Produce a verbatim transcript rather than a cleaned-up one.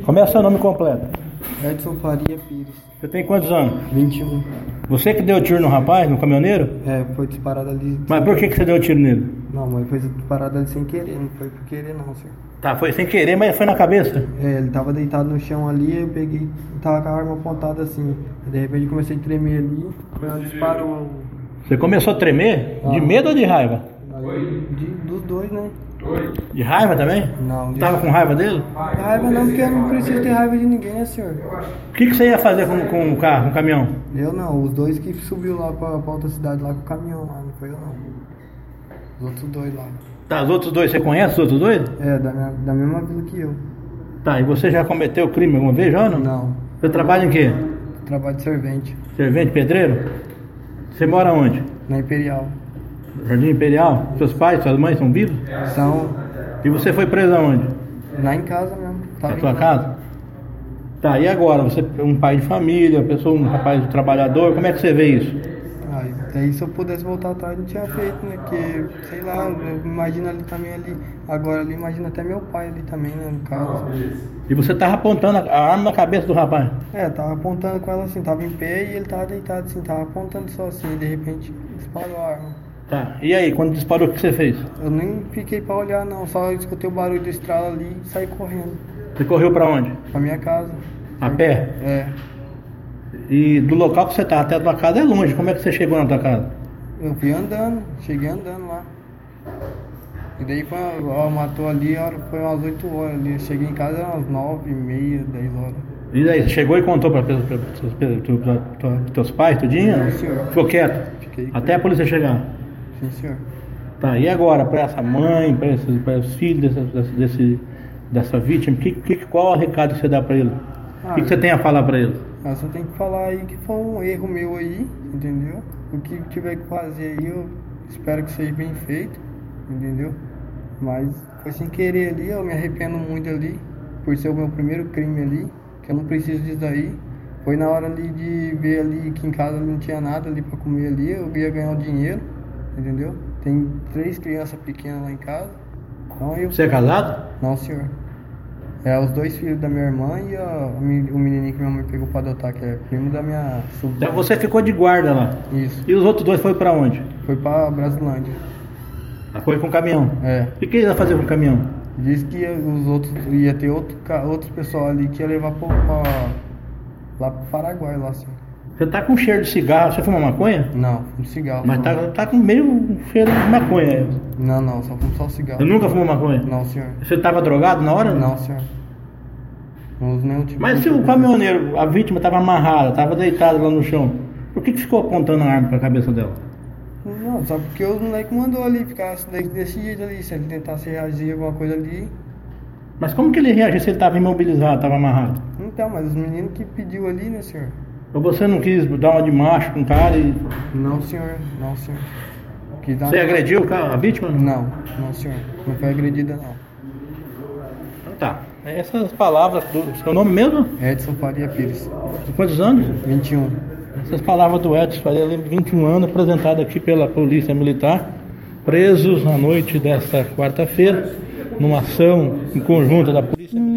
Como é o seu nome completo? Edson Faria Pires. Você tem quantos anos? vinte e um. Você que deu tiro no rapaz, no caminhoneiro? É, foi disparado ali. Mas por que, que você deu tiro nele? Não, mas foi disparado ali sem querer, não foi por querer não, senhor. Tá, foi sem querer, mas foi na cabeça? É, ele tava deitado no chão ali, eu peguei, tava com a arma apontada assim. De repente comecei a tremer ali, foi onde disparou. Você começou a tremer? Ah. De medo ou de raiva? De, dos dois, né? De raiva também? Não. De... Tava com raiva dele? Raiva não, porque eu não preciso ter raiva de ninguém, né, senhor? O que, que você ia fazer com, com o carro, com o caminhão? Eu não, os dois que subiu lá pra, pra outra cidade lá com o caminhão lá, não foi eu não. Os outros dois lá. Tá, os outros dois, você conhece os outros dois? É, da, minha, da mesma vila que eu. Tá, e você já cometeu crime alguma vez, já ou não? Não. Você trabalha em quê? Trabalho de servente. Servente, pedreiro? Você mora onde? Na Imperial. Jardim Imperial? Seus pais, suas mães são vivos? São E você foi preso aonde? lá em casa mesmo. Tava Na em sua casa? Tá, e agora? Você é um pai de família, pessoa, um rapaz trabalhador, como é que você vê isso? Ah, daí se eu pudesse voltar atrás não tinha feito, né? Porque, sei lá, eu imagino ali também ali. Agora ali, imagina até meu pai ali também, né? No caso. E você tava apontando a arma na cabeça do rapaz? É, tava apontando com ela assim, tava em pé e ele tava deitado assim, tava apontando só assim, e de repente disparou a arma. Tá, e aí, quando disparou, o que você fez? Eu nem fiquei pra olhar não, só escutei o barulho do estralo ali e saí correndo. Você correu pra onde? Pra minha casa. A pé? É. E do local que você tá até a tua casa é longe, como é que você chegou na tua casa? Eu fui andando, cheguei andando lá. E daí quando ó, matou ali, a hora foi umas oito horas ali. Eu cheguei em casa umas nove e meia, dez horas. E daí, você chegou e contou para teus pais, tudinho? Não, senhor. Ficou quieto? Fiquei. Até a polícia chegar? Sim, senhor. Tá, e agora, para essa mãe, para os filhos dessa, dessa, desse, dessa vítima, que, que, qual é o recado que você dá para eles? O Ah, que, que você tem a falar para eles? Eu só tenho que falar aí que foi um erro meu aí, entendeu? O que tiver que fazer aí, eu espero que seja bem feito, entendeu? Mas foi sem querer ali, eu me arrependo muito ali, por ser o meu primeiro crime ali, que eu não preciso disso daí. Foi na hora ali de ver ali que em casa não tinha nada ali pra comer ali, eu ia ganhar o dinheiro, entendeu? Tem três crianças pequenas lá em casa. Então eu... Você é casado? Não, senhor. É os dois filhos da minha irmã e a, o menininho que minha mãe pegou pra adotar, que é primo da minha sobrinha. Então você ficou de guarda lá. Isso. E os outros dois foram para onde? Foi pra Brasilândia. Foi com o caminhão? É. E o que eles iam fazer com o caminhão? Disse que os outros, ia ter outro, outros pessoal ali que ia levar pra, pra, lá pro Paraguai, lá assim. Você tá com cheiro de cigarro, você fuma maconha? Não, um cigarro. Mas não. tá, tá com meio cheiro de maconha. Não, não, só fumo só cigarro. Você nunca fumou maconha? Não, senhor. Você tava drogado na hora? Não, senhor. Não uso nenhum tipo Mas de... se o caminhoneiro, a vítima estava amarrada, estava deitada lá no chão, por que, que ficou apontando a arma para a cabeça dela? Não, só porque o moleque mandou ali ficar desse jeito ali, se ele tentasse reagir a alguma coisa ali. Mas como que ele reagiu se ele estava imobilizado, estava amarrado? Então, mas os meninos que pediu ali, né, senhor? Ou você não quis dar uma de macho com o cara e... Não, senhor, não, senhor. Que dá... Você agrediu o cara, a vítima? Não, não, senhor. Não foi agredida, não. Então tá. Essas palavras do seu nome mesmo? Edson Faria Pires. De quantos anos? vinte e um. Essas palavras do Edson Faria, vinte e um anos, apresentado aqui pela Polícia Militar, presos na noite desta quarta-feira, numa ação em conjunto da Polícia Militar.